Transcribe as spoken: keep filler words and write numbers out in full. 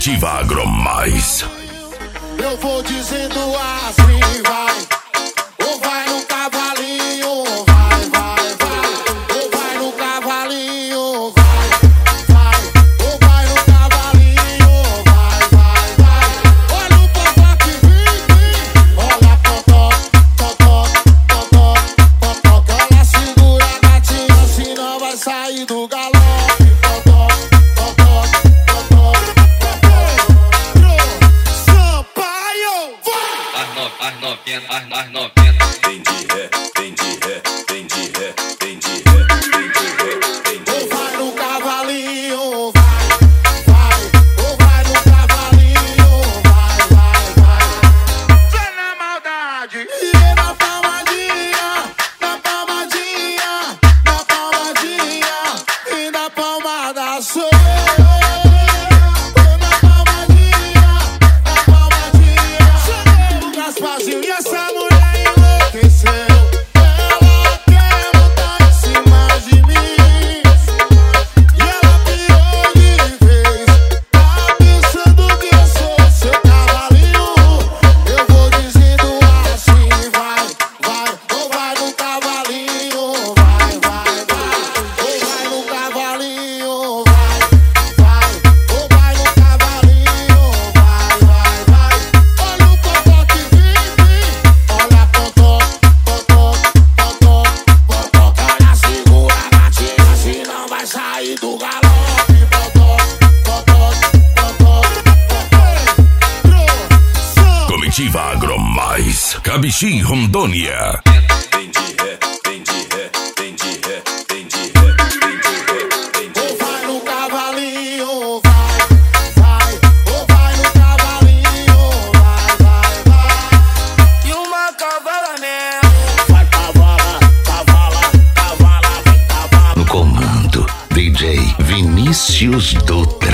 Comitiva Agromais. Eu vou dizendo assim, vai. Ou vai no cavalinho, vai, vai, vai. Ou vai no cavalinho, vai, vai. Ou vai no cavalinho, vai, vai, vai. Olha o popó que vem, vem. Olha totó, totó, totó, totó. Ela segura a gatinha, senão vai sair do galope. Totó, totó, totó, totó. Sampaio, vai! As no, as novinhas, as, as novinhas. Vem de ré, vem de ré, vem de ré, vem de ré, vem de ré, vem de ré. Ou vai no cavalinho, vai, vai. Ou vai no cavalinho, vai, vai, vai. Só na maldade. E na palmadinha, na palmadinha, na palmadinha. E na palmada sou eu. Na palmadinha, na palmadinha. O Gasparzinho e essa mulher enlouqueceu. Ela quer montar em cima de mim. E ela piou de vez. Tá pensando que eu sou seu cavalinho. Eu vou dizendo assim, vai, vai. Ou vai no cavalinho, vai, vai, vai. Ou vai no cavalinho, vai, vai. Ou vai no cavalinho, vai, vai, vai. Olha o popó que vem, vem. Olha totó, totó, totó, totó. Olha, segura a gatinha, senão vai sair do galope. Totó, totó, totó, totó. Comitiva Agromais. Cabixi, Rondônia. Vem de ré, vem de ré, vem de ré, vem de ré, vem de ré, vem de ré. Ou vai no cavalinho, vai, vai. Ou vai no cavalinho, vai, vai, vai. E uma cavala mesmo. Vai cavala, cavala, cavala, vem cavala. No comando, D J Vinícius Dutra.